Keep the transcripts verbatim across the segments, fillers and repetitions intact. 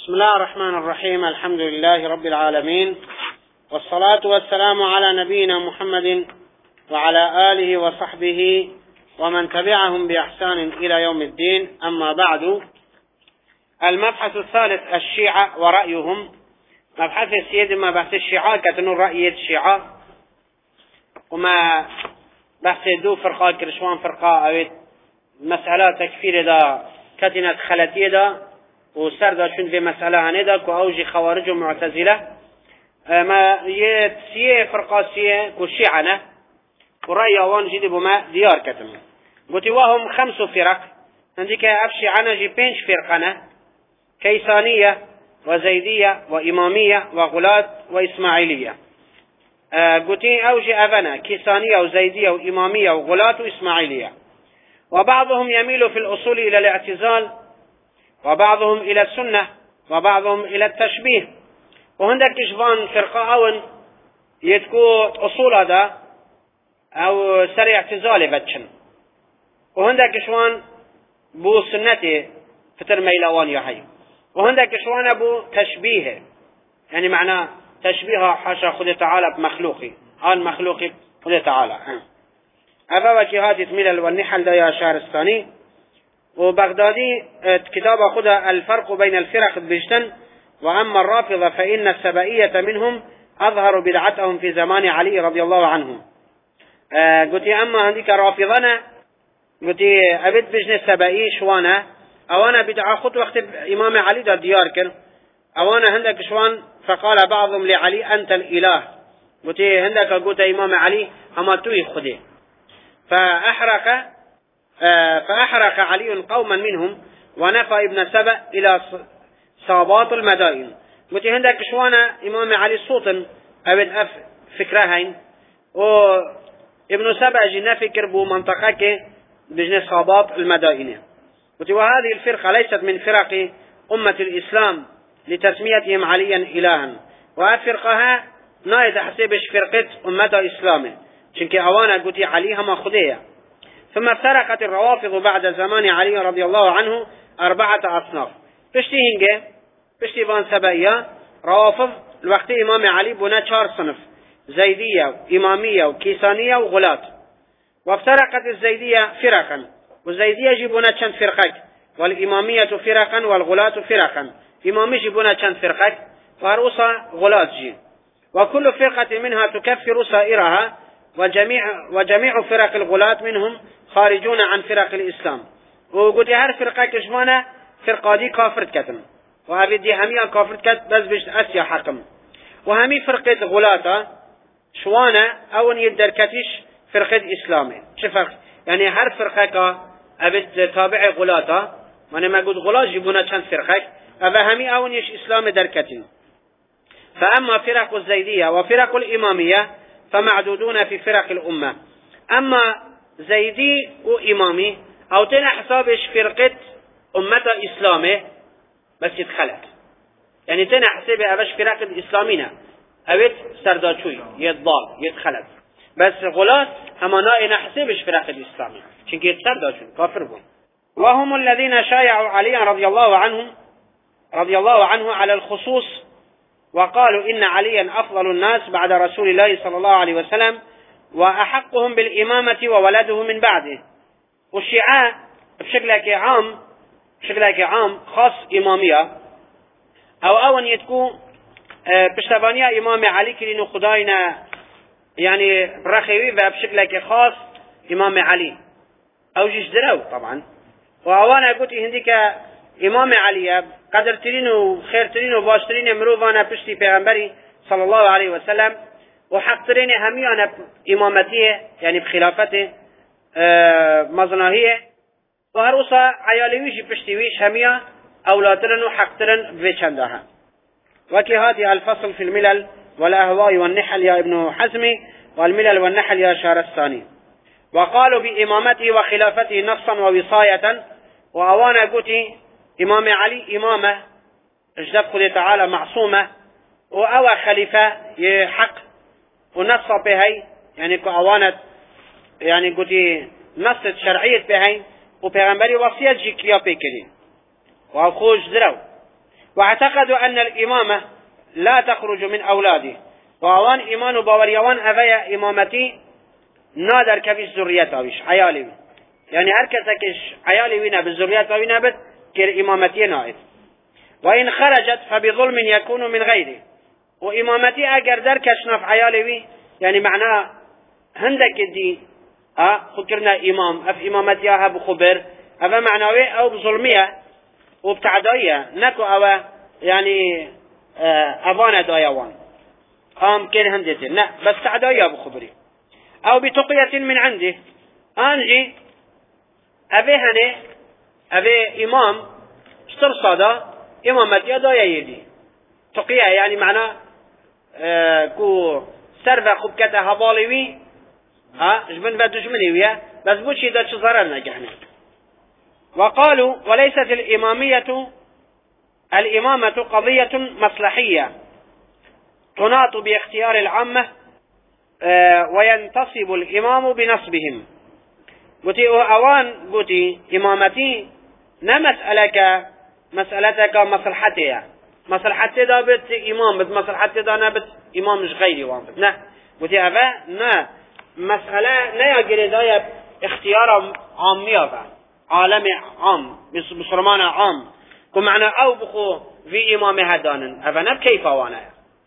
بسم الله الرحمن الرحيم. الحمد لله رب العالمين، والصلاة والسلام على نبينا محمد وعلى آله وصحبه ومن تبعهم بإحسان إلى يوم الدين. أما بعد، المبحث الثالث الشيعة ورأيهم. مبحث السيد ما بحث الشيعة كتنو رأي الشيعة، وما بحث دو فرقة كرشوان فرقة أو مسألة تكفير دا كتنت خلتية دا وسر دا شند في مسألة هندا كو أوجي خوارج ومعتزلة. ما يتسيه فرقة سيه كو الشيعة ورأي أوان جدي بما ديار كتم قلت وهم خمس فرق. عندك أفشي عنا جي بينش فرقنا: كيسانية وزيدية وإمامية وغلاة وإسماعيلية. أه قلت أوجي أبنا كيسانية وزيدية وإمامية وغلاة وإسماعيلية. وبعضهم يميل في الأصول إلى الاعتزال، وبعضهم إلى السنة، وبعضهم إلى التشبيه. وهندك إشبان فرقة أون يتكو أصول هذا أو سر اعتزال بتشن، وهندك إشوان بو سنته فتر ميلوان يحي، وهندك إشوان أبو تشبيه، يعني معناه تشبيه حاشا خد تعالى بمخلوقي عن مخلوقي خد تعالى. أبا وجهات ملل والنحل دا يا شهرستاني. وبغدادي كتاب خد الفرق بين الفرق بجتن. وأما الرافضة فإن السبائية منهم أظهر بدعتهم في زمان علي رضي الله عنه. آه قلت أما عندك رافضنا قلت أبد بجن السبائي شوانا أوانا بدعا خط وقت إمام علي دا ديار كر أوانا عندك شوان. فقال بعضهم لعلي أنت الإله. قلت عندك قلت إمام علي أما توي خده. فأحرق آه فأحرق علي قوما منهم ونفى ابن سبأ إلى صابات المدائن. قلت عندك شوانا إمام علي صوتا أبد أف فكرهين، وابن سبأ جنا فكر بو منطقة بجن صابات المدائن. قلت وهذه الفرقة ليست من فرق أمة الإسلام لتسميتهم عليا إلها، وفرقها نايد حسبش فرقة أمة الإسلام شنك أوانا قلت عليها ما خدية. ثم افترقت الروافض بعد زمان علي رضي الله عنه أربعة أصناف. بشتي هنجي بشتي بان سبائية روافض الوقت إمام علي بنا شار صنف: زيدية وإمامية وكيسانية وغلاة. وافترقت الزيدية فرقا، والزيدية جيبونا شن فرقك، والإمامية فرقا، والغلاة فرقا. إمامي جيبونا شن فرقك، وهرؤسا غلاة جي. وكل فرقة منها تكفر سائرها، وجميع, وجميع فرق الغلاة منهم خارجون عن فرق الإسلام. وقلت هر فرقة كشمانا فرقة دي كافرت كتم، وهذه دي همية كافرت كت بس بجد أسيا حكم. وهمي فرقة غلاة شوانا أون يدركتش فرقة إسلامي. شفرق يعني هر فرقة أبد تابع غلاة، وانا ما قلت غلاة جيبونا كان فرقة أبا همي أون يش إسلام دركتين. فأما فرق الزيدية وفرق الإمامية فمعدودون في فرق الأمة. أما زيدي وإمامي أو تنا حسابش فرقة أمة إسلامي بس يتخلق، يعني تنا حسابي أبش فرق الإسلامينا أبد سرداشوي يتضال يتخلق، بس غلاة هما نائنا حسابش فرق الإسلامي شنك يتسرداشوي كافر بون. وهم الذين شايعوا علي رضي الله عنه رضي الله عنه على الخصوص، وقالوا إن عليا أفضل الناس بعد رسول الله صلى الله عليه وسلم، وأحقهم بالإمامة وولده من بعده. والشيعة بشكل عام بشكل عام خاص إمامية أو أون يتكو بشتبانية إمام علي كرينو خداينا، يعني برخيوي بشكل خاص إمام علي أو جشدرو طبعا. وأوانا قلت هنديك إمام علي قدر ترين وخير ترين وباشترين مروفانا بشتي پیغمبري صلى الله عليه وسلم، وحق ترين هميانا إمامتيه يعني بخلافته آه مظناهيه، وهروسا عياليوش بشتيويش هميا أولادرن وحق ترن بيشندها. وكي هذه الفصل في الملل والأهواء والنحل يا ابن حزمي، والملل والنحل يا شهرستاني. وقالوا بإمامته وخلافته نصا ووصاية. وأوانا قلتي إمام علي إمامة اجدب خذ تعالى معصومة، وأوى خليفة يحق ونص بهي، يعني كأوانت يعني قلتي نص شرعية بهي، وبيغمبري وصية جيكيا بكري وأخوش درو. واعتقدوا أن الإمامة لا تخرج من أولاده، وأوان إيمان باوريوان أفيا إمامتي نادر كفي الزرية ويش عيالي، يعني هركتكش عيالي وينا بالزرية وينا بس كر إمامتي نائد. وإن خرجت فبظلم يكون من غيره، وإمامتي أجر دركش نف عيالي وي، يعني معناه هندك دي اه فكرنا إمام أف إمامتيها بخبر أفا معنوي أو بظلمية وبتعداية نكو أو يعني اه أفانا دايوان قام كل هندتين لا بس تعداية بخبري أو بتقية من عنده أنجي أبي هني أبي إمام اشتر صدا إمامتي داية يدي تقية يعني معناه اه كو سرفة خبكتها هباليوي ها جبن بدجمني ويا بس بوشي دا شزرنا جهنا. وقالوا وليست الإمامية الإمامة قضية مصلحية تناط باختيار العامة آه وينتصب الإمام بنصبهم. قلتي أوان قلتي إمامتي نمسألك مسألتك مصلحتي مصلحتي دا بت إمام بت مصلحتي دا نبت إمام مش غيري وان بت نه قلتي أبا نه مسألة لا يجري اختيار عامية عالم عام مسلمان عام كمعنى أو بخو في إمام هدان أفنب كيف وانا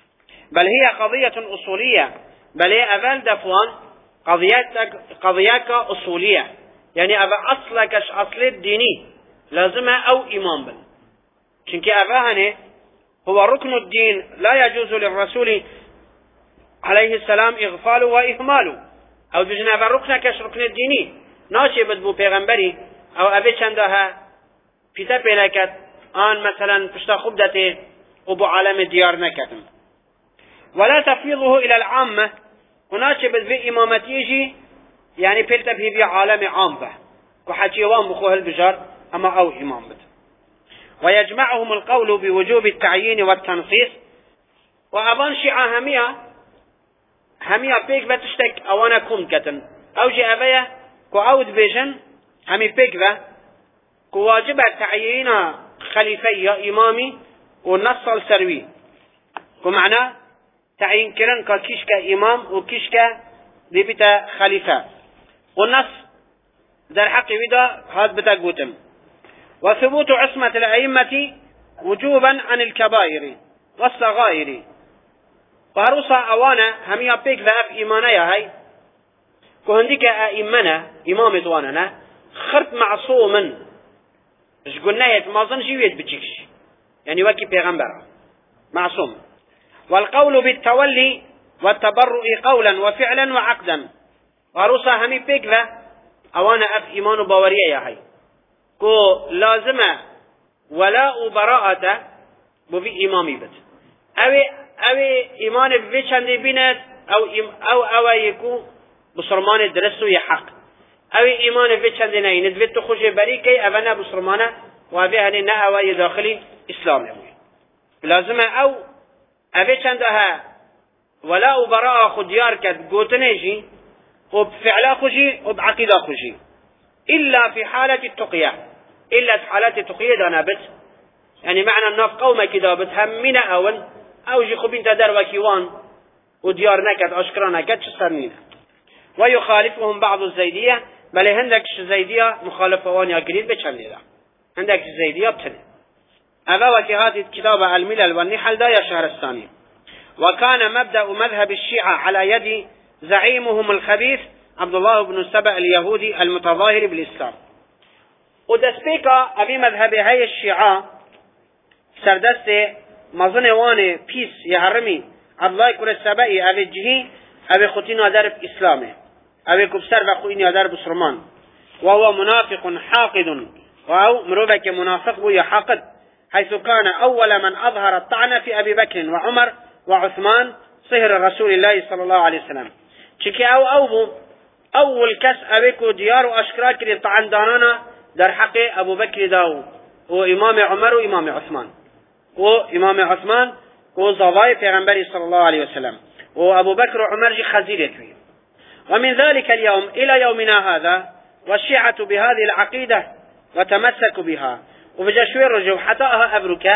بل هي قضية أصولية بل هي أفل دفوان قضيتك قضيتك أصولية يعني أفا أصلك أصل الديني لازمها أو إمام بل شنك أفاهنه هو ركن الدين لا يجوز للرسول عليه السلام إغفاله وإهماله او بجناب ركن كش ركن الديني ناشي بدبو پیغمبري او ابي چندها پیتا پیلکت آن مثلا پشتا خوب داته وبو عالم ديار نكتم ولا تفويضه الى العامة وناشي بدبو امامتيجي يعني پیلتا بي عالم عام به وحكيوان بخوه البجار اما او امام بد ويجمعهم القول بوجوب التعيين والتنصيص وابان شيعة همية همية بيك بتشتك اوانا كوم كتن او جي ابايا كو عود بيجن همي بيك با كو واجب تعيين خليفي امامي والنص السروي كو معناه تعيين كرن كا كيشكا امام وكيشكا ديبتا خليفة والنص در حق ودا هاد بتا قوتم وثبوت عصمة الأئمة وجوبا عن الكبائر والصغائر وهروسا أوانا هميا بيك ذهب إيمانا يا هاي كهنديك أئمنا إمام تواننا خرط معصوما اش قلنا يتمازن جيويت بتشكش يعني وكي بيغمبر معصوم والقول بالتولي والتبرؤ قولا وفعلا وعقدا وهروسا همي بيك ذا أوانا أف إيمان باورية يا هاي كو لازمة ولاء براءة بفي إمامي بد أوي أوي إيمان بفي چندي بينات أو إم أو أو يكو بصرمان درسو يحق أوي إيمان بفي چندي نين دفت تخرج بريكي أبنا بصرمانة وأبي هني نا أوي داخلي إسلام لازمة أو أبي چندها ولاء براءة خديار كد قوتنيجي وبفعلا خجي وبعقيدة خجي إلا في حالة التقية إلا في حالة التقية دانا بس يعني معنى الناف قومة كده بتهمنا أول أو جي خبين تدار وكيوان وديار نكت أشكرا نكت شسرنين ويخالفهم بعض الزيدية بل هندك الزيدية مخالفوان يقريد بچنده دا هندك الزيدية بتنه أبا وكهات كتاب الملل والنحل دا يا شهرستاني وكان مبدأ مذهب الشيعة على يد زعيمهم الخبيث عبد الله بن سبأ اليهودي المتظاهر بالإسلام ودسبيكا أبي مذهب هاي الشيعة سردست مظنوان بيس يهرمي عبد الله كل السبأي أبي جهي أبي ختين ودرب إسلامه أبي كبسر بخوين ودرب سرمان وهو منافق حاقد وهو مروبك منافق ويحاقد حيث كان أول من أظهر الطعن في أبي بكر وعمر وعثمان صهر رسول الله صلى الله عليه وسلم شكي أو أوبو أول كس أبيكو ديار وأشكرا كري طعن دانانا در حق أبو بكر داو وإمام عمر وإمام عثمان وإمام عثمان وزواي پیغمبر صلى الله عليه وسلم وأبو بكر وعمر جي خزيرتوي ومن ذلك اليوم إلى يومنا هذا والشيعة بهذه العقيدة وتمسكوا بها وبجشوير رجو حتاها أبركا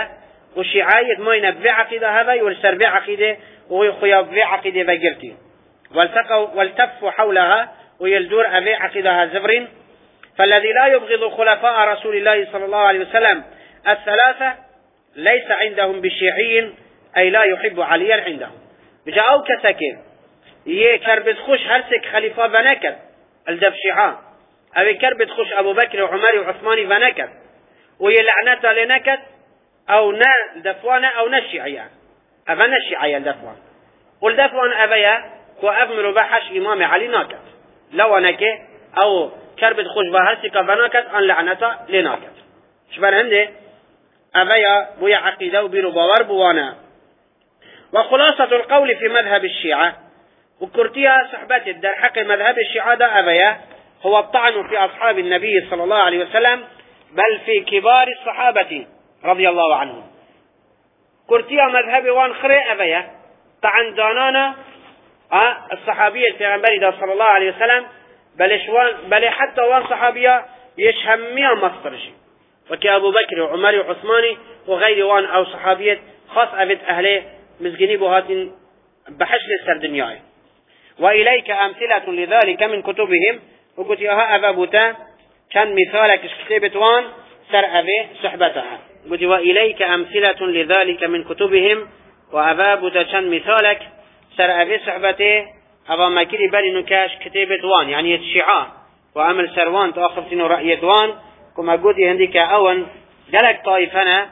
وشيعية موينة في عقيدة هذا والسر في عقيدة ويخيا في عقيدة بقرتي والتقوا والتفوا حولها ويلدور أبي عقيدها زبرين. فالذي لا يبغض خلفاء رسول الله صلى الله عليه وسلم الثلاثة ليس عندهم بشيعي، أي لا يحب عليا عندهم. بجاءوا كسكين يكربت خوش هرسك خليفة بنكر الدف شيعان، أو كربت خوش أبو بكر وعمر وعثمان بنكر ويلعنتا لنكت أو نا دفوانا أو نشيعيا أبا نشيعيا الدفوان والدفوان أبيا وأفمر بحش إمام علي ناكت لو أنك أو كربت خوش بهرسك بنكت أن لعنتا لناكت شبان هندي أبيا بويا عقيدة وبيرو باور بوانا. وخلاصة القول في مذهب الشيعة وكرتيها صحبة الدر حق مذهب الشيعة دا أبيا هو الطعن في أصحاب النبي صلى الله عليه وسلم بل في كبار الصحابة رضي الله عنهم. كرتيها مذهب وان خري أبيا طعن دانانا الصحابية البيغمبري صلى الله عليه وسلم بل, شوان بل حتى وان صحابية يشهميها مصطرشي وكي أبو بكر وعمر وعثماني وغير وان أو صحابية خاص أبد أهله مزقني بهات بحشل السردنياي. وإليك أمثلة لذلك من كتبهم وقلت ياها أبا بوتا كان مثالك كتابة وان سر أبي صحبتها قلت وإليك أمثلة لذلك من كتبهم وأبا بوتا كان مثالك سر أبي صحبته أبا مكري بل نكاش كتابة وان يعني الشيعة وعمل سروان تأخر سنو رأي دوان كما قلت هنديك أون قلق طائفنا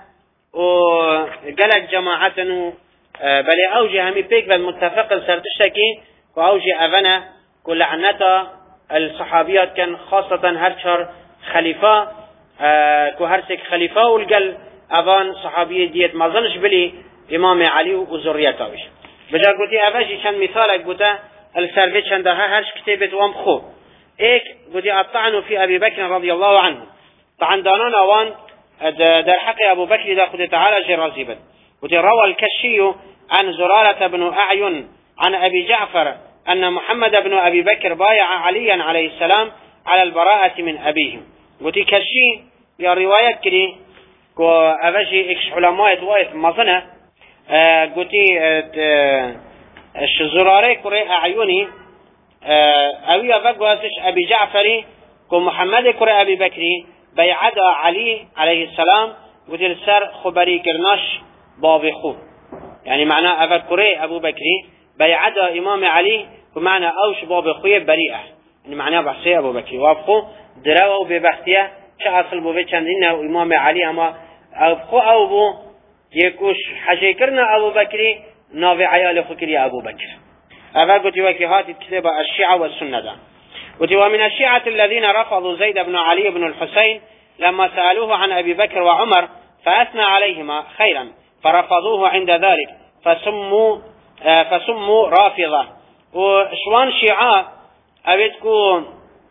وقلق جماعتنا بل أوجه همي بيك بالمتفق سرتشتكي وأوجه أفنا كل عنتا الصحابيات كان خاصة هرشر خليفة كهرسك خليفة والقل أفان صحابية ديت ما ظنش بلي إمام علي وزريتاوش بجا قلتي أفاجي كان مثالك قلتا السرفيت شندها هرش كتابة وامخو إيك قلتي الطعن في أبي بكر رضي الله عنه طعن دانان أوان در حق أبو بكر دا خد تعالى جرازيبا قلتي روى الكشي عن زرارة بن أعين عن أبي جعفر أن محمد بن أبي بكر بايع عليا عليه السلام على البراءة من أبيهم قلتي كشي يا رواية كري كو أفاجي إكش علماء وايت مظنة قلتي الشزراري كري أعيني أوي أفاقواسش أبي جعفري كو محمد كري أبي بكري بيعد علي عليه السلام قلتي السر خبري كرناش بابي خو يعني معناه أفا كري أبو بكري بيعد إمام علي ومعنى أوش بابي خوية بريئة يعني معناه بحثي أبو بكري وابخو دراوه ببحثيه شخص بو بچندینه و امام علی اما خو او بو یکوش حجی کرنا ابو بکری ناوی عیال خکری ابو بکر. اول قلت وكي هات كتاب الشيعة والسنة ده. قلت ومن الشيعة الذين رفضوا زيد بن علي بن الحسين لما سألوه عن أبي بكر وعمر فأثنى عليهما خيرا فرفضوه عند ذلك فسموا آه فسموا رافضة. وشوان شيعة أبيتكو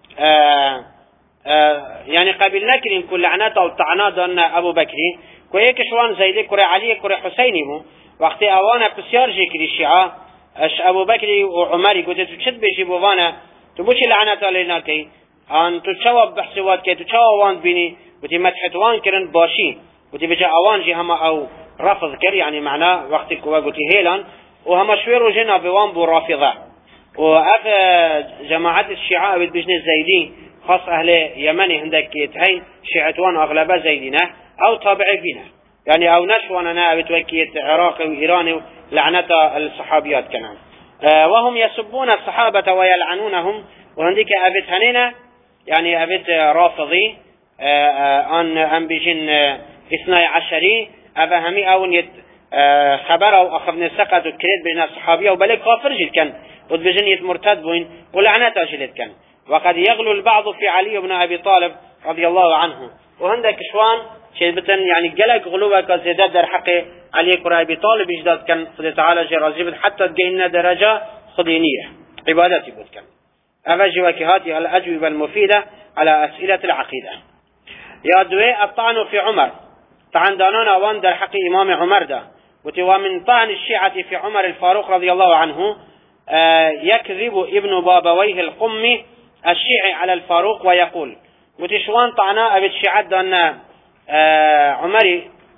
آه آه يعني قبل نكرم كل لعنات أو طعنات أن أبو بكر كويك شوان زيد كري علي كري حسيني هو وقت أوانا بسيار جيكري الشيعة اش ابو بكر وعمر قلت تشد بيجي بوانا تبوش لعنات علينا كي ان تشوب بحثوات كي تشوب وان بيني بتي مدحتوان كرن باشي بتي بجا اوان جي هما او رفض كر يعني معناه وقت كوا قلت هيلان وهما شويرو جنا بوان بو رافضه واف جماعه الشيعه بجن الزيدي خاص اهل يمني عندك يتهين شيعتوان اغلبها زيدينه او تابع فينا يعني او نشوان انا بتوكيت عراق وايران لعنة الصحابيات كمان آه وهم يسبون الصحابة ويلعنونهم وهنديك أبت هنينا يعني أبت رافضي آه آه أن أم بجن آه اثني عشري أفهمي أو يت آه خبر أو أخذنا سقط وكريت بين الصحابية وبلغ كافر جد كان وبجن يت مرتد بوين ولعنة جلد كان وقد يغلو البعض في علي بن أبي طالب رضي الله عنه وهندك شوان شيبتن يعني جلك غلوبة كزيادات در حق علي كرة أبي طالب إجداد كان خد تعالى جرازيب حتى تجينا درجة خدينية عبادتي بود كان أفجي وكهاتي الأجوبة المفيدة على أسئلة العقيدة. يا دوي الطعن في عمر طعن دانانا وان در حق إمام عمر ده وتوا من طعن الشيعة في عمر الفاروق رضي الله عنه آه يكذب ابن بابويه القمي الشيعي على الفاروق ويقول وتشوان طعنا أبي الشيعة دانا آه عمري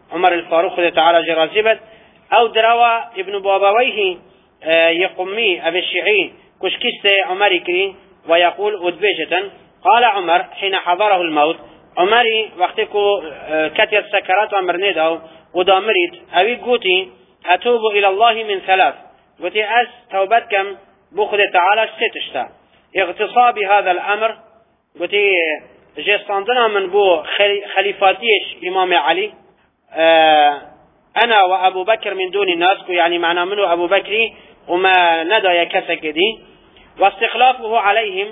عمر الفاروق خد تعالى جرازبت او دروا ابن بابويه يقومي ابي الشيعي كشكست عمر كري ويقول ادبجة قال عمر حين حضره الموت عمري وقتكو كتير سكرات ومرنيد او ودامريت اوي قوتي اتوب الى الله من ثلاث قوتي اس توبتكم بخد تعالى ستشتا اغتصاب هذا الامر قوتي جيستاندنا من بو خليفاتيش امام علي اه انا وابو بكر من دون الناس يعني معنى منه ابو بكر وما ندى يكسك دي واستخلافه عليهم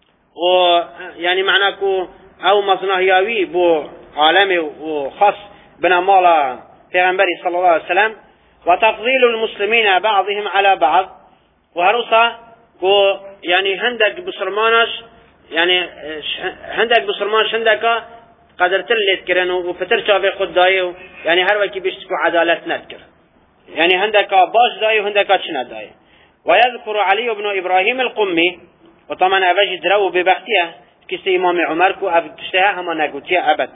ويعني معناكو او مصنهياوي بو عالمي وخاص بنا مالا پیغمبري صلى الله عليه وسلم وتفضيل المسلمين بعضهم على بعض وهروسا كو يعني هندك بسرمانش يعني هندك بسرمانش هندك قدر تلت كرن وفتر شافي خود دايو يعني هر وكي بيشتكو عدالت نذكر يعني هندك باش دايو هندك چنا دايو ويذكر علي بن ابراهيم القمي وطبعا ابجي درو ببختيه كسي امام عمر كو ابتشتها هما نقوتيه ابد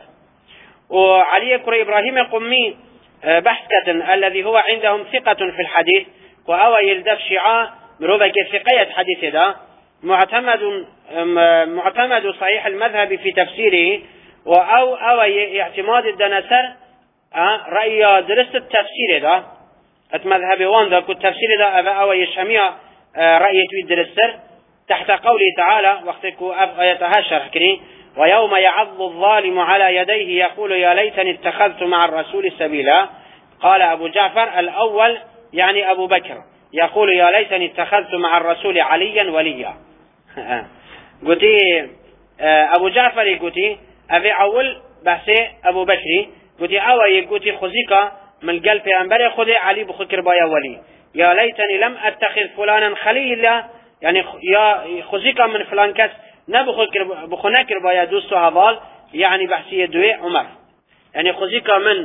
وعلي كر ابراهيم القمي بحث كتن الذي هو عندهم ثقة في الحديث وهو يلدف شيعة مروبك ثقية حديث ده معتمد معتمد صحيح المذهب في تفسيره او او اعتماد الدنسر رأي درست التفسير ده المذهب وان ده التفسير ده او يشميع رأي الدرستر تحت قوله تعالى وقتكو آياتها شرح كري ويوم يعض الظالم على يديه يقول يا ليتني اتخذت مع الرسول سبيلا قال أبو جعفر الأول يعني أبو بكر يقول يا ليتني اتخذت مع الرسول عليا وليا قلتي أبو جعفر قلتي أبي أول بحثي أبو بكر قلتي أوي قلتي خزيك من قلب أنبري خذي علي بخكر بايا ولي يا ليتني لم أتخذ فلانا خليلا يعني يا خزيك من فلان كس نبخكر بخنكر بايا دوستو هذال يعني بحثي دوي عمر يعني خزيك من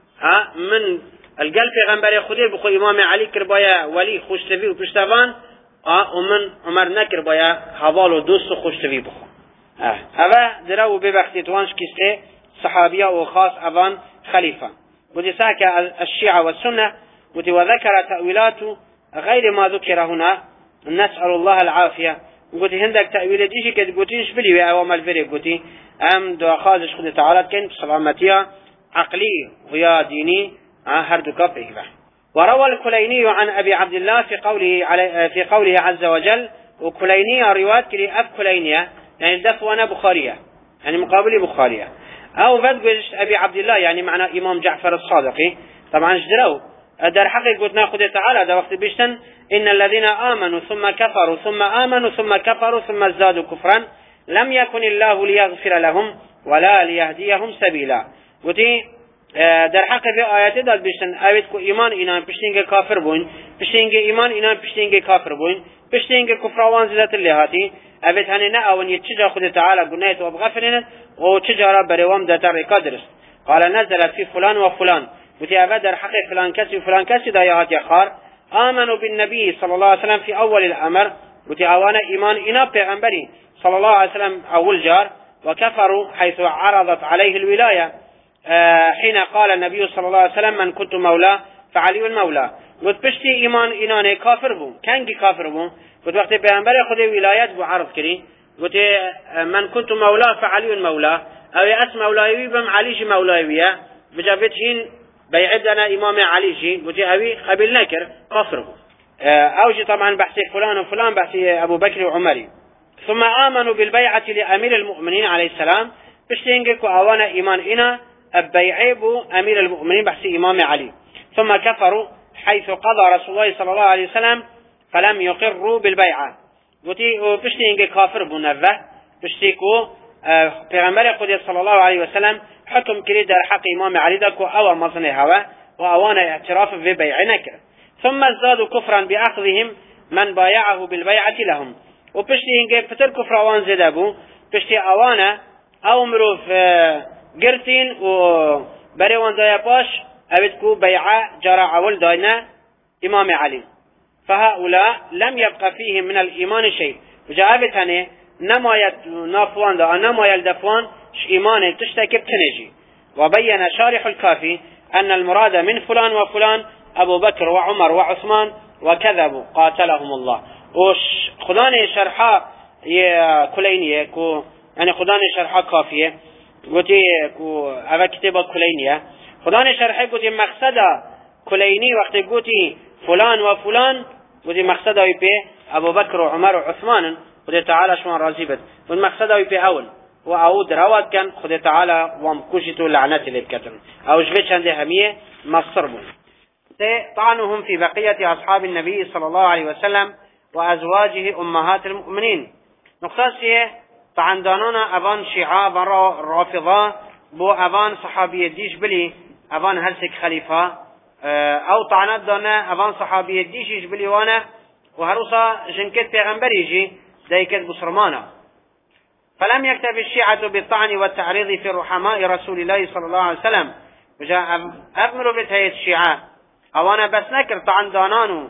ها من القلب أنبري خذي بخو إمام علي كربايا ولي خوش تبي وبشتفان اه ومن عمر نكر بايا هذال ودوستو خوش تبي بخو اه هذا درو ببختي توانش كسته صحابية وخاص أبان خليفة ودي ساكا الشيعة والسنة ودي وذكر تأويلات غير ما ذكر هنا نسأل الله العافية ودي هندك تأويل ديشي كد قوتينش بلي وأوام الفريق قوتي أم دو خازش خد تعالى كن بسلامتيا عقلي ويا ديني هردك بإكبه وروى الكليني عن أبي عبد الله في قوله علي في قوله عز وجل وكليني روايات كلي أب كلينية يعني دفوانا بخارية يعني مقابل بخارية أو بدقش أبي عبد الله يعني معنى إمام جعفر الصادقي طبعا اجدروا در حقي قلت ناخذ تعالى ده وقت بيشتن إن الذين آمنوا ثم كفروا ثم آمنوا ثم كفروا ثم ازدادوا كفرا لم يكن الله ليغفر لهم ولا ليهديهم سبيلا قلتي در حق في آيات ده بيشتن أبيت كو إيمان إنان بيشتنج كافر بون بيشتنج إيمان إنان بيشتنج كافر بون بيشتنج كفروان زلت اللي هاتي أبيت هني نأون يتشجع خذ تعالى قلنايت وبغفرنا وتجارة بريوام دتر قدرس قال نزلت في فلان وفلان وتي أبدر حقيق فلان كسي وفلان كسي دا يهات يخار آمنوا بالنبي صلى الله عليه وسلم في أول الأمر وتي أوانا إيمان إنا بيغنبري صلى الله عليه وسلم أول جار وكفروا حيث عرضت عليه الولاية آه حين قال النبي صلى الله عليه وسلم من كنت مولاه فعلي المولى قلت بشتي إيمان إناني كافر بو كانجي كافر بو قلت وقت بيغنبري خذي ولايات بو عرض كري قلت من كنت مولاه فعلي المولى أو أس مولاوي بم عليش مولاوية بجابتهن بيعدنا إمام عليشي قلت أبي قبل نكر كافر أوجي طبعا بحثي فلان وفلان بحثي أبو بكر وعمري ثم آمنوا بالبيعة لأمير المؤمنين عليه السلام بشتينجك وأوانا إيمان إنا أبيعيبوا أمير المؤمنين بحثي إمام علي ثم كفروا حيث قضى رسول الله صلى الله عليه وسلم فلم يقروا بالبيعة قلت بشتينجك كافر بنفه بشتيكو پیغمبر قدس صلى الله عليه وسلم حكم كري در حق امام علي دكو او مصنع هوا واوان اعتراف ببيع نكر ثم ازدادوا كفرا باخذهم من بايعه بالبيعة لهم وبشتي هنگه فتر كفر اوان زدبو بشتي اوانا او مروف گرتين و بريوان دايا باش اويدكو بيعة جرى اول داينا امام علي فهؤلاء لم يبقى فيهم من الايمان شيء وجاءبتني نمايت نافوان دا نمايل دفوان ش إيمان تشتكي بتنجي وبين شارح الكافي أن المراد من فلان وفلان أبو بكر وعمر وعثمان وكذبوا قاتلهم الله. وش خداني شرحا كلينية كو يعني خداني شرحا كافية قلتي كو أبا كتابة كلينية خداني شرحا قلتي مقصدا كليني وقت قلتي فلان وفلان قلتي مقصدا يبي أبو بكر وعمر وعثمان قلتي تعالى شوان رازيبت والمقصدا يبي أول وأود رواد كان خد تعالى ومكوشتو لعنات اللي بكتن أو جبت عنده همية مصر بون طعنهم في بقية أصحاب النبي صلى الله عليه وسلم وأزواجه أمهات المؤمنين. نقصاصية طعن دانونا أبان شيعة برا رافضة بو أبان صحابية ديش بلي أبان هلسك خليفة أو طعنات دانا أبان صحابية ديش بلي وانا وهروسا جنكت بيغنبريجي دايكت بصرمانا. فلم يكتب الشيعة بالطعن والتعريض في رحماء رسول الله صلى الله عليه وسلم وجاء أمر بتهيئة الشيعة أوانا بس نكر طعن دانانو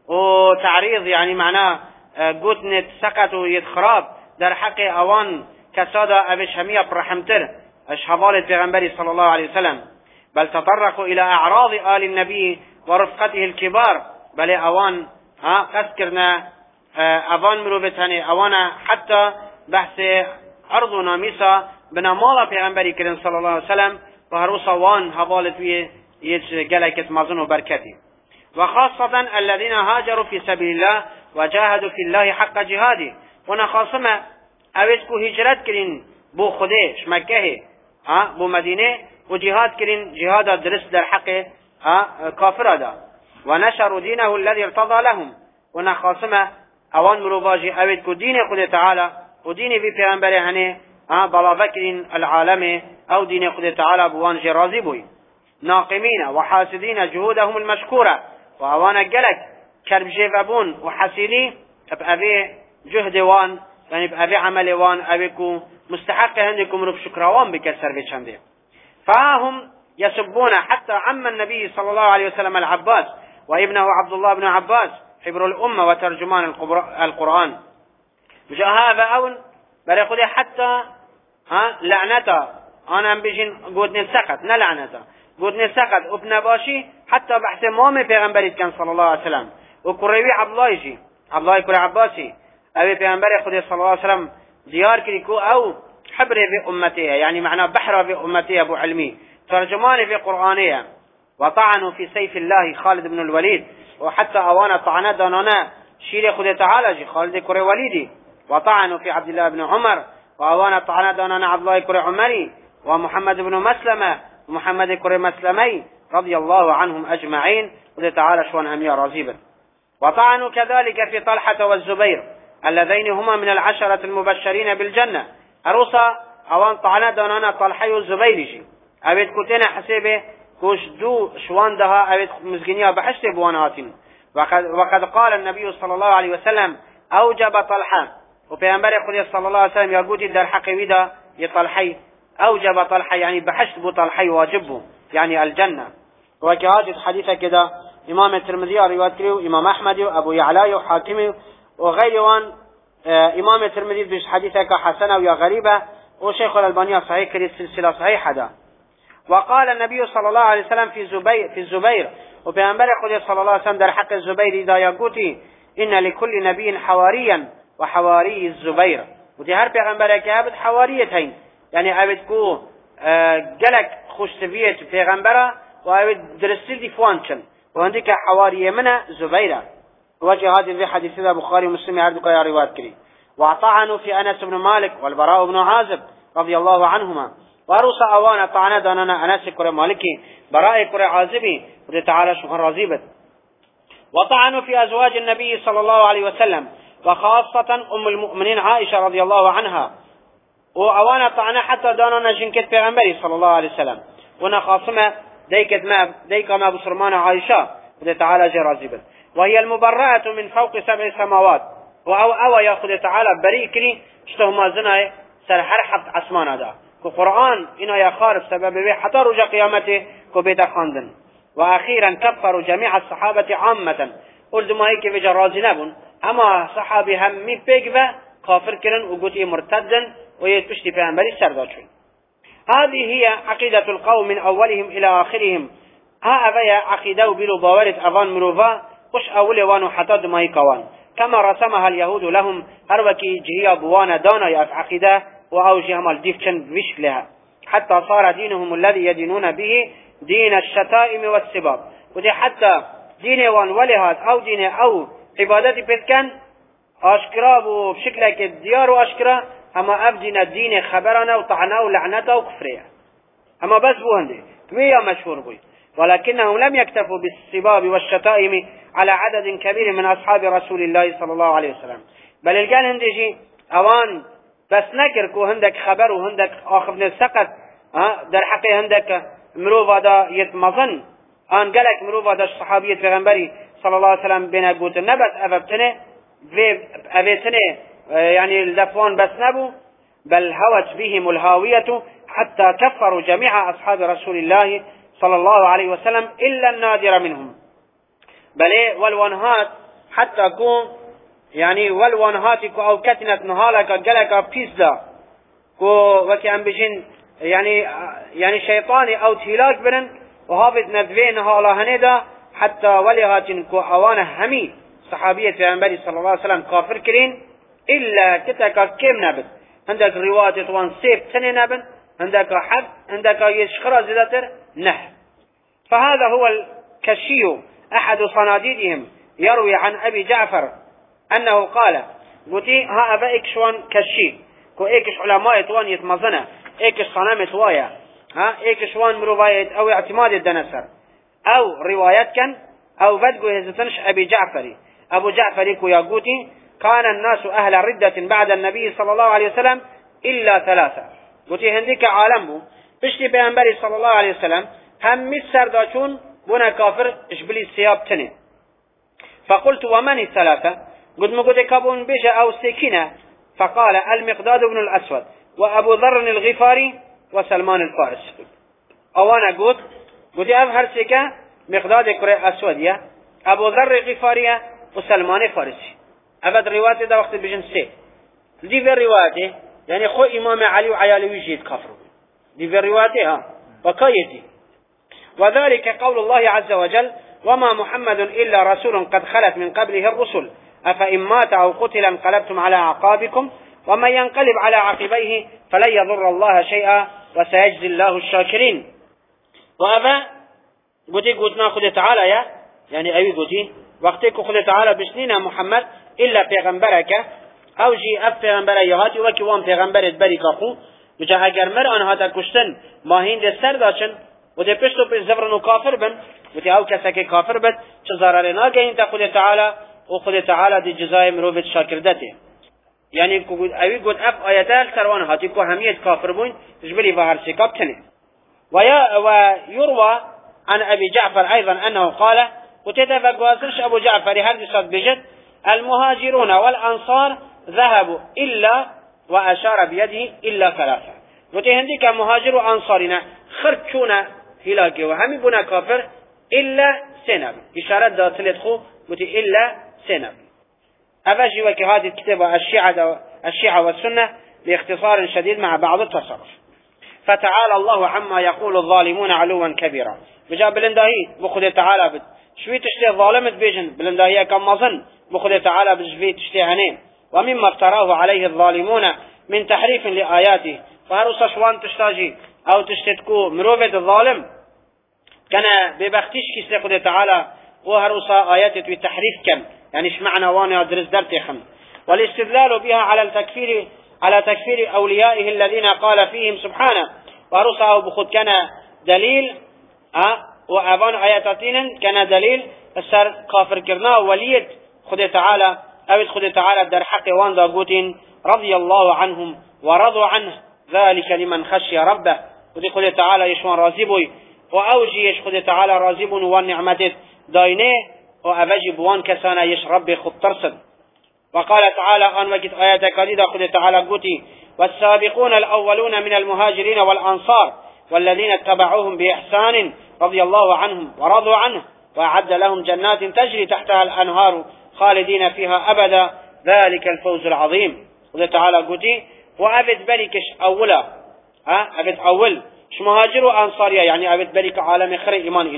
وتعريض يعني معناه قوتنت سقطوا يتخراب در حق أوان كسادة أبش همية برحمتر أشهبال البيغمبري صلى الله عليه وسلم بل تطرقوا إلى أعراض آل النبي ورفقته الكبار بل أوان ها قسكرنا أوان مروبتاني أوانا حتى بحث عرض ناميسا بنامالا بيغمبري كريم صلى الله عليه وسلم وهروسا وان هبالت ويه يتجلكت مازن وبركتي وخاصة الذين هاجروا في سبيل الله وجاهدوا في الله حق جهاده ونخاصمة اويتكو هجرت كرين بو خديش مكه ها بو مدينة وجهاد كرين جهاد درس در حق ها كافر دا ونشروا دينه الذي ارتضى لهم ونخاصمة اوان مروباجي اويتكو دين خد تعالى ودين في پیغمبر هنه ها بلا فكرين العالم او دين خد تعالى بوان جرازي بوي ناقمين وحاسدين جهودهم المشكورة وأوانا قلق كرب جيفابون وحسيلي بأبي جهد وان يعني بأبي عمل وان أبيكو مستحق عندكم رب شكراوان بكسر بيشنده. فهم يسبون حتى عم النبي صلى الله عليه وسلم العباس وابنه عبد الله بن عباس حبر الأمة وترجمان القرآن جاء هذا أول بريقودي حتى ها لعنته أنا بيجين قودني سقط نلعنته قودني سقط ابن باشي حتى بحث مامي پیغمبری كان صلى الله عليه وسلم وكروي عبد الله يجي عبد الله كل عباسي أبي پیغمبر خدا صلى الله عليه وسلم ديار كريكو أو حبر في أمتها يعني معناه بحر في أمتها أبو علمي ترجمان في قرآنية وطعنوا في سيف الله خالد بن الوليد وحتى أوانا طعنا دانانا شير خدا تعالى جي خالد كري وليدي وطعنوا في عبد الله بن عمر وأوانا طعنا دانانا عبد الله كري عمري ومحمد بن مسلمة ومحمد كري مسلمي رضي الله عنهم أجمعين وذي تعالى شوان همية رزيبا. وطعنوا كذلك في طلحة والزبير اللذين هما من العشرة المبشرين بالجنة أروسا أوان طعنا دانانا طلحة والزبير جي أبيت كتنا حسيبه كوش دو شوان دها أبيت مزقنيا بحشت بواناتين وقد, وقد قال النبي صلى الله عليه وسلم أوجب طلحة وبيانبري خدي صلى الله عليه وسلم يقول در حقيويدا يطلحي أوجب طلحة يعني بحشت بو طلحي واجبه يعني الجنة. وكهذه حديثة كده إمام الترمذي رواية كريو إمام أحمد وأبو يعلى وحاكم وغير وان آه إمام الترمذي بش حديثة كحسنة ويا غريبة وشيخ الألباني صحيح كريت سلسلة صحيحة ده. وقال النبي صلى الله عليه وسلم في زبير في الزبير وبينبري خدي صلى الله عليه وسلم در حق الزبير إذا يقولي إن لكل نبي حواريا وحواري الزبير ودي هر بيغمبر كابد حواريتين يعني أبد كو آه جلك خوش تبيت بيغمبره وأبد درستي دي فوانشن وعندك حواري منه زبيرة وجه هذه في حديث البخاري ومسلم يعرض يا روايات كريم. وطعنوا في أنس بن مالك والبراء بن عازب رضي الله عنهما وأروس أوانا طعنا داننا أنس كرة مالكي براء كرة عازبي وده تعالى شكرا رازيبت. وطعنوا في أزواج النبي صلى الله عليه وسلم وخاصة أم المؤمنين عائشة رضي الله عنها وأوانا طعنا حتى داننا جنكت بيغمبري صلى الله عليه وسلم ونخاصمة ديكت ما ديك ما بصرمان عائشة وده تعالى جرازبت. وهي المبرأة من فوق سبع سماوات وأو أو يأخذ تعالى بريكري اشتهما زنا سرحر حب عسمان هذا كقرآن إنه يخارب سبب به حتى رجع قيامته كبيت خاندن. وأخيرا كفروا جميع الصحابة عامة قلت ما هيك في جرازنابون أما صحابي هم مبيقبة كافر كرن وقوتي مرتدا ويتبشت في أنبالي السرداتشون. هذه هي عقيدة القوم من أولهم إلى آخرهم ها أبايا عقيدة وبيلو باورت أفان مروفا وش أولي وانو حتى دمائي كوان كما رسمها اليهود لهم هروكي جهيا بوانا دانا يأف عقيدة وأوجي همال ديفشن بشكلها حتى صار دينهم الذي يدينون به دين الشتائم والسباب ودي حتى دين وان ولهات أو دين أو عبادتي بتكن أشكرا بشكلك الديار وأشكرا أما أبدنا الدين خبرنا وطعنا ولعنته وكفرية أما بس بو هندي كمية مشهور بي ولكنهم لم يكتفوا بالسباب والشتائم على عدد كبير من أصحاب رسول الله صلى الله عليه وسلم بل القال هندي أوان بس نكركو هندك خبر وهندك آخفن السقط در حقي هندك مروفا دا يتمظن آن قالك مروفا دا الصحابية پیغمبري صلى الله عليه وسلم بنا قوت نبت أفبتنه أبتنه يعني الدفوان بس نبو بل هوت بهم الهاوية حتى كفروا جميع أصحاب رسول الله صلى الله عليه وسلم إلا النادر منهم بل والوانهات حتى كون يعني والوانهات كو أو كتنة نهالك قلق بيسدا كو وكي أنبجين يعني يعني شيطاني أو تهلاك بنن وهابت ندوين هالا هندا حتى ولغاتن كو أوانا همي صحابية پیغمبر صلى الله عليه وسلم كافر كرين إلا كتاكا كم نبت عندك رواية طوان سيب تني نبن عندك حد عندك يشخرا زدتر نه فهذا هو الكشي أحد صناديدهم يروي عن أبي جعفر أنه قال قلتي ها أبا إكشوان كشي كو إكش علماء طوان يتمزنه إكش صنامة وايا ها إكشوان مرواية أو اعتماد الدنسر أو روايات كان أو بدقو هزتنش أبي جعفري أبو جعفري كو يقولي كان الناس أهل ردة بعد النبي صلى الله عليه وسلم إلا ثلاثة قلتي هنديك عالمه بشتي بينبري صلى الله عليه وسلم هم مصر داشون بنا كافر اشبلي السياب تنين فقلت ومن الثلاثة قد مقود كابون بجا أو سكينة فقال المقداد بن الأسود وأبو ذر الغفاري وسلمان الفارس أوانا قلت قلت أظهر سكا مقداد كري أسودية أبو ذر الغفارية وسلمان الفارسي أبد رواية دا وقت بجن سي دي في الرواية يعني خو إمام علي وعيالي ويجيد كفر دي في الرواية ها وكايتي وذلك قول الله عز وجل وما محمد إلا رسول قد خلت من قبله الرسل أفإن مات أو قتل انقلبتم على أعقابكم ومن ينقلب على عقبيه فلن يضر الله شيئا وسيجزي الله الشاكرين وهذا قلت قلت ناخذ تعالى يا يعني أي قلت وقتك خذ تعالى بسنين محمد إلا پیغمبرك أو جي أف پیغمبر يهاتي وكي وان پیغمبرت بري كاخو بجا اگر مر آنها تا کشتن ماهین ده سر داشن و ده پشتو پیش زفرن و کافر بن و ده او کسا که کافر بد چه ضرر ناگهین تا خود تعالی و خود تعالی دی جزای مروفت شاکردته يعني اوی قد اف آياتال سروان هاتي كو هميت كافر بوين تجبلي فهر سيكاب تنين ويروى عن أبي جعفر أيضا أنه قال وتتفق واسرش أبو جعفر هذه صد بجد المهاجرون والأنصار ذهبوا إلا وأشار بيده إلا ثلاثة وتهندي كمهاجر وأنصارنا خرجونا هلاكي وهم بنا كافر إلا سنب إشارة داتلت خو وتي إلا سنب أفجي وكي هذه الكتابة الشيعة, الشيعة والسنة باختصار شديد مع بعض التصرف فتعالى الله عما يقول الظالمون علوا كبيرا بجاب بلندهي بخذ تعالى بد شوي تشتي ظالمت بيجن بلندهي كم مظن بخذ تعالى بشوي تشتي هنين ومما افتراه عليه الظالمون من تحريف لآياته فهرو شوان تشتاجي أو تشتتكو مروفة الظالم كان ببختيش كيس خذ تعالى وهرو آياته بتحريف كم يعني ايش معنى وانا درس درتي خم والاستدلال بها على التكفير على تكفير أوليائه الذين قال فيهم سبحانه ورسله بخد كان دليل أه وأبان آياتين كان دليل السر كافر كرنا وليد خد تعالى أو خد تعالى در حق وان داقوتين رضي الله عنهم ورضوا عنه ذلك لمن خشي ربه ودي خد تعالى يشوان رازبوي وأوجي يش خد تعالى رازبون وان نعمته داينه وأبجي بوان كسانا يش ربي خد ترسد وقال تعالى أن وجد آيات كذيدة خد تعالى قوتي والسابقون الأولون من المهاجرين والأنصار والذين اتبعوهم بإحسان رضي الله عنهم ورضوا عنه وأعد لهم جنات تجري تحتها الأنهار خالدين فيها أبدا ذلك الفوز العظيم خد تعالى قوتي وأبد بريكش أولا ها أبد أول ش مهاجر وأنصاريا يعني أبد بريك عالم خير إيمان إناي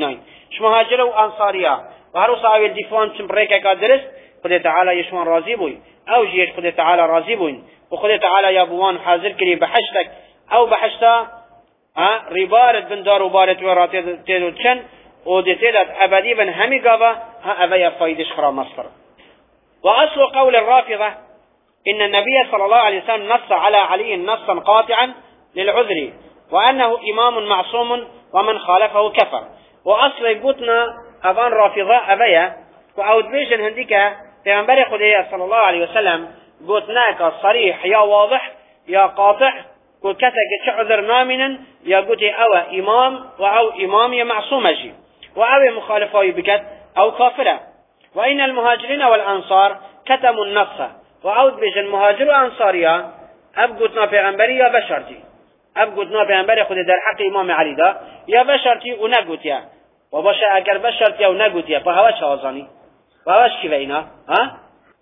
اش مهاجر وانصاريا وهرو صاحب الدفان چم بريكا كادرس خد تعالى يشوان راضي بوي او جيش خد تعالى راضي بوي وخد تعالى يا بوان حاضر كري بحشتك او بحشتا ها ربارت بندار وبارت وراتي تيدو تشن وديتيدت ابدي بن همي قابا ها ابيا فايدش خرا مصر. واصل قول الرافضة ان النبي صلى الله عليه وسلم نص على علي نصا قاطعا للعذر وانه امام معصوم ومن خالفه كفر. واصل قلتنا ابان رافضة ابيا واود بيجن هنديك پیغمبر خدای صلى الله عليه وسلم قلتناك صريح يا واضح يا قاطع قلت كتك عذر نامنا يا قلت او امام او امام يا معصوم جي وأو مخالفة بكت أو كافرة. وإن المهاجرين والأنصار كتموا النص وعود بيج المهاجر والأنصاريا أبقتنا بيغنبري يا بشرتي أبقتنا بيغنبري خد در حق إمام علي دا يا بشرتي ونقوتيا وباشا أكر بشرتي ونقوتيا فهواش هوزاني فهواش كيفينا ها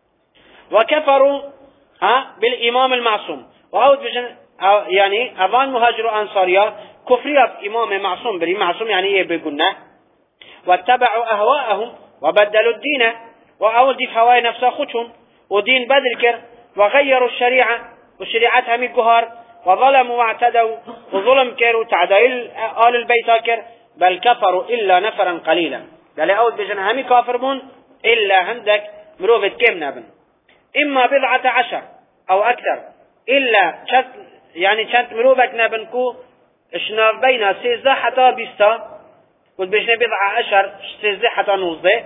وكفروا ها بالإمام المعصوم وعود بيج يعني أبان مهاجر والأنصاريا كفرية إمام معصوم بري معصوم يعني إيه بيقولنا واتبعوا أهواءهم وبدلوا الدين وأولدي في هواي نفسها خدهم ودين بدل كر وغيروا الشريعة وشريعتها من قهار وظلموا واعتدوا وظلم كر وتعديل آل البيت كر بل كفروا إلا نفرا قليلا قال أود بجن همي كافرون إلا عندك مروفة كم نبن إما بضعة عشر أو أكثر إلا شت يعني شت مروفة نبنكو إشنا بين سيزة حتى بيستا قلت بيشنا بضعة عشر سيزة حتى نوزده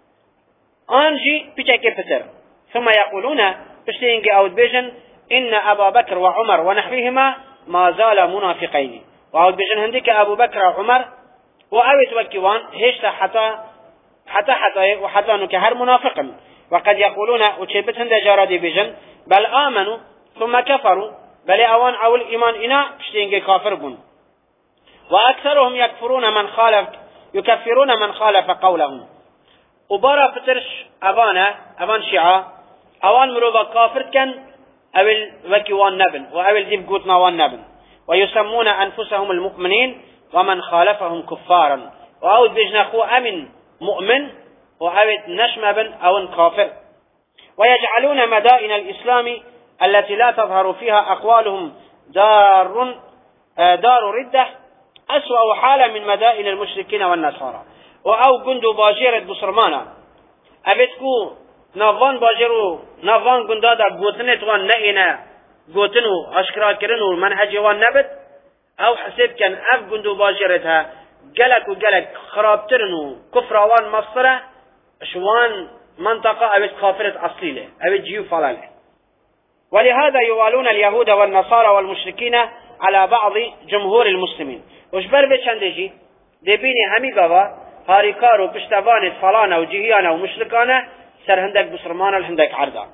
أنجي بيشاكي بتر ثم يقولون بشتينجي أود بيجن إن أبا بكر وعمر ونحوهما ما زال منافقين وأود بيجن هنديك أبو بكر وعمر وأويت وكيوان هشتا حتى حتى حتى وحتى نكهر منافقا وقد يقولون وشبت هند جارادي بيجن بل آمنوا ثم كفروا بل أوان أول إيمان إنا بشتينجي كافر بون وأكثرهم يكفرون من خالف يكفرون من خالف قولهم وبرا فترش أبانا أبان شيعة أوان مروبا كافر كان أول وكيوان نبن وأول ذيب قوتنا وان نبن ويسمون أنفسهم المؤمنين ومن خالفهم كفارا وأود بجنخو أمن مؤمن وأود نشم بن أو كافر ويجعلون مدائن الإسلام التي لا تظهر فيها أقوالهم دار دار ردة أسوأ حالة من مدائن المشركين والنصارى وأو قندو باجيرة بصرمانا أبتكو نافان باجرو نافان قندادا قوتنت وان نئنا قوتنو أشكرا كرنو منهج وان نبت أو حسب كان أف قندو باجيرتها قلق وقلق خرابترنو كفر وان مصرة شوان منطقة أبت كافرة أصليلة أبت جيو فلالة. ولهذا يوالون اليهود والنصارى والمشركين على بعض جمهور المسلمين وشبر بچندجي دبيني همي قوا هاريكارو بشتوانت فلانا وجهيانا ومشركانا سر هندك بصرمانا الهندك عرضا.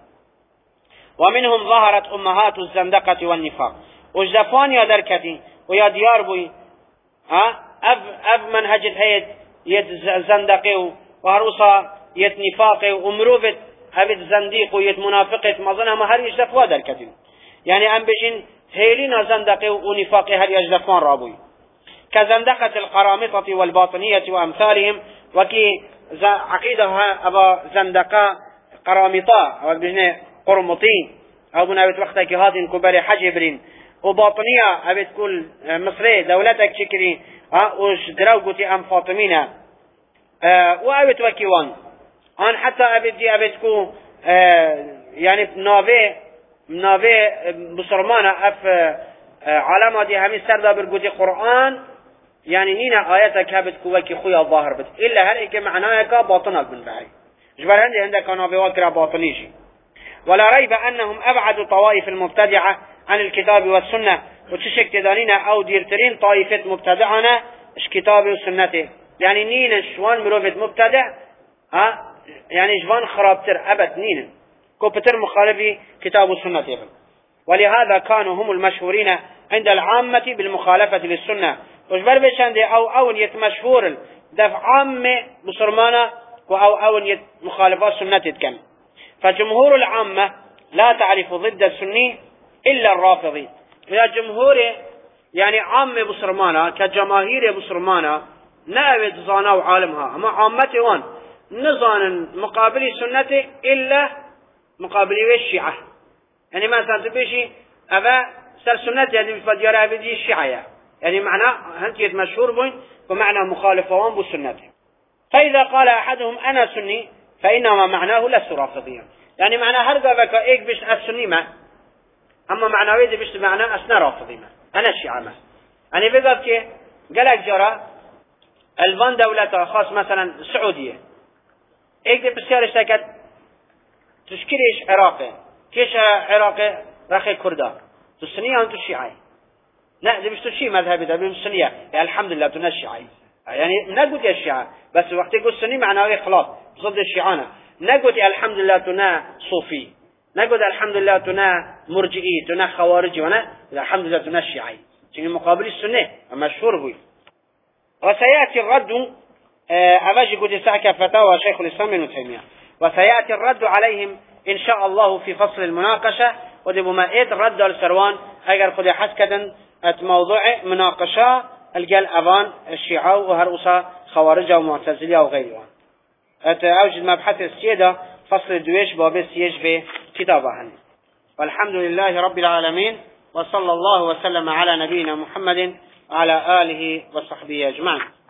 ومنهم ظهرت أمهات الزندقة والنفاق وجدفان يا دركتي ويا ديار بوي ها أب أب منهجت هيد يد زندقي وهروسا يد نفاقي ومروفت هبت زنديق ويد منافقت مظنها ما هر يجدفوا دركتي يعني أم بجين هيلين زندقي ونفاقي هل يجدفان رابوي كزندقة القرامطة والباطنية وأمثالهم وكي عقيدها أبا زندقاء قرامطة أو بجنة قرمطين أو بنابت وقتك هاتين كباري حجبرين وباطنية أبت كل مصري دولتك شكري وش دراوقتي أم فاطمين أه وأبت وكيوان أن حتى أبت دي أبت كو أه يعني نافي نافي بصرمانة أف أه علامة دي همي سردا برقوتي قرآن يعني نينا آياتك هبت كوكي خويا الظاهر بت إلا هل إيك معناها باطنك من بعي جبر عندي عندك أنا بواكرة باطنيشي. ولا ريب أنهم أبعد طوائف المبتدعة عن الكتاب والسنة وتشك تدانينا أو ديرترين طائفة مبتدعنا إش كتاب والسنة يعني نينا شوان مروفة مبتدع ها يعني جوان خرابتر أبد نينا كوبتر مخالفي كتاب والسنة يبن. ولهذا كانوا هم المشهورين عند العامة بالمخالفة للسنة وجبر بشاندي أو أول يتمشهور دفع عامة بصرمانة أو أول يت مخالفات سنة تتكلم. فجمهور العامة لا تعرف ضد السني إلا الرافضي. يا جمهور يعني عامة بصرمانة كجماهير بصرمانة نأبد زانا وعالمها أما عامته وان نزان مقابل سنته إلا مقابل الشيعة يعني مثلا تبيشي أبا سر سنته يعني فديارها بدي الشيعة يعني معنى هنتيت مشهور بين ومعنى مخالفوان بسنته. فإذا قال أحدهم أنا سني فإنما معناه لست رافضيا يعني معنى هرقا بك إيك بش السني ما أما معنى ويدي بش معنى أسنا رافضي ما أنا الشيعة ما يعني بقى كي قالك جرى الفان دولة خاص مثلا السعودية إيك دي بسيار اشتاكت تشكيليش عراقي كيش عراقي رخي كردا تسنية وانتو الشيعي لا دي مش تشي مذهبي ده بالسنية يعني الحمد لله تنا الشيعي يعني نقول يا الشيعة بس وقت يقول السني معناه خلاص ضد الشيعانة نقول الحمد لله تنا صوفي نقول الحمد لله تنا مرجئي تنا خوارجي وانا الحمد لله تنا الشيعي يعني مقابل السنة مشهور بي. وسيأتي الرد أباجي قد ساكا فتاوى شيخ الإسلام ابن تيمية وسيأتي الرد عليهم إن شاء الله في فصل المناقشة ودبو ما إيد الرد السروان أجر قد حسكدا موضوع مناقشة الجال أبان الشيعة وهرؤسا خوارجة ومعتزلية وغيرها أوجد مبحث السيدة فصل الدويش باب السيج في كتابها. والحمد لله رب العالمين وصلى الله وسلم على نبينا محمد وعلى آله وصحبه أجمعين.